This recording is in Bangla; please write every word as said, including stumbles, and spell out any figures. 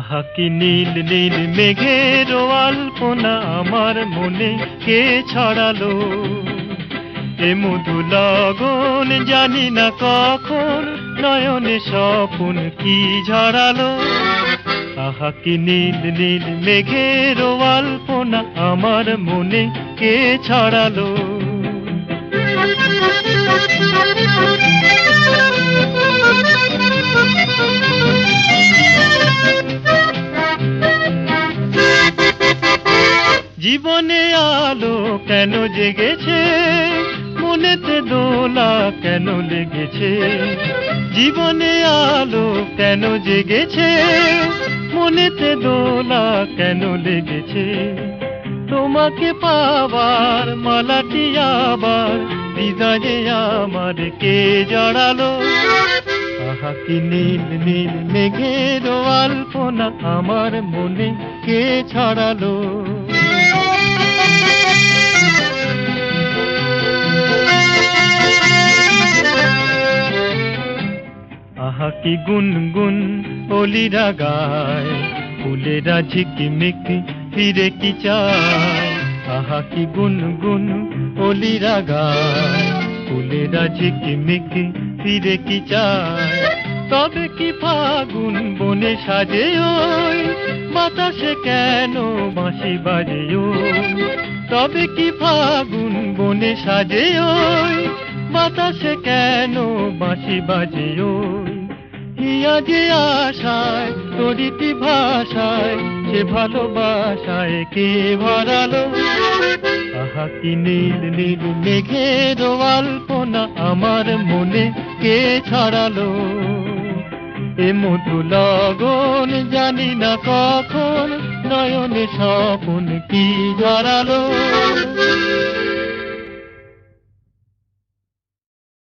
আহা কি নীল নীল মেঘের আলপনা আমার মনে কে ছড়ালো, এ মধু লগন জানি না কখন নয়নে স্বপন কি ঝরালো। আহা কি নীল নীল মেঘের আলপনা আমার মনে কে ছড়ালো। জীবনে আলো কেন জেগেছে, মনেতে দোলা কেন লেগেছে। জীবনে আলো কেন জেগেছে, মনেতে দোলা কেন লেগেছে। তোমাকে পাবার মালাটি আবার হৃদয়ে আমার কে জড়ালো। আহা কি নীল নীল মেঘের আলপনা আমার মনে কে ছড়ালো। আহা কি গুনগুন অলিরা গায়, ফুলেরা ঝিকিমিকি ফিরে কি চায়। আহা কি গুনগুন অলিরা গায়, ফুলেরা ঝিকিমিকি ফিরে কি চায়। তবে কি ফাগুন বনে সাজে ওই, বাতাসে কেন বাঁশি বাজে ওই। তবে কি ফাগুন বনে সাজে ওই, বাতাসে কেন বাঁশি বাজে ওই। হিয়া যে আশায় তরিতি ভাষায়, সে ভালোবাসায় কে ভরালো। আহা কি নীল নীল মেঘের আলপনা আমার মনে কে ছড়ালো। এ মধু লগন জানি না কখন নয়নে স্বপন কি জড়ালো।